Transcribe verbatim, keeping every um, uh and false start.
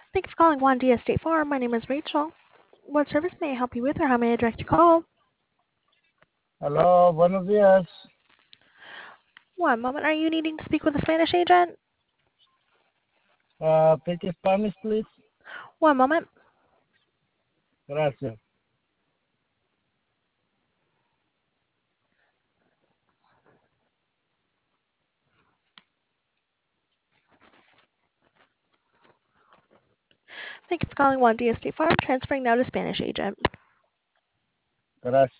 Thank you for calling Juan Diaz State Farm. My name is Rachel. What service may I help you with, or how may I direct your call? Aló, buenos días. One moment. Are you needing to speak with a Spanish agent? Uh, speak Spanish, please. One moment. Gracias. Thank you for calling Juan Diaz State Farm. Transferring now to Spanish agent. Gracias.